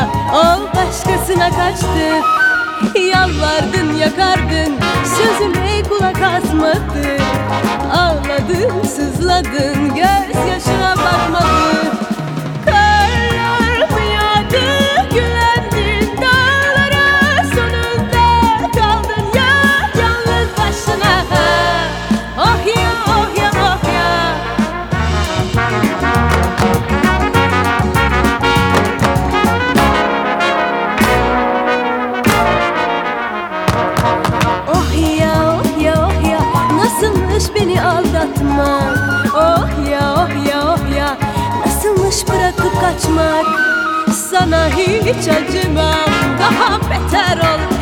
o başkasına kaçtı. Yalvardın yakardın, sözüne kulak asmadı. Ağladın sızladın, gözyaşına bakmadı. Karlar mı yağdı, gülendin dağlara. Sonunda kaldın ya yalnız başına. Oh ya oh ya oh ya. Oh ya oh ya oh ya, nasılmış beni aldatmak. Oh ya oh ya oh ya, nasılmış bırakıp kaçmak. Sana hiç acımam, daha beter ol.